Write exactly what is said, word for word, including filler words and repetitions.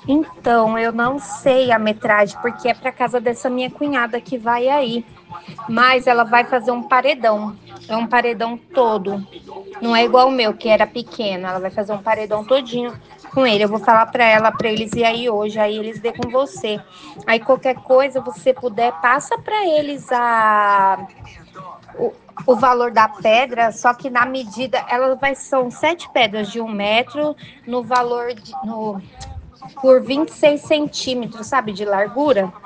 Então, eu não sei a metragem, porque é para casa dessa minha cunhada que vai aí. Mas ela vai fazer um paredão. É um paredão todo. Não é igual o meu, que era pequeno. Ela vai fazer um paredão todinho com ele. Eu vou falar para ela, para eles ir aí hoje. Aí eles vê com você. Aí qualquer coisa, você puder, passa para eles a o, o valor da pedra, só que na medida, ela vai, são sete pedras de um metro no valor de, no, por vinte e seis centímetros, sabe, de largura.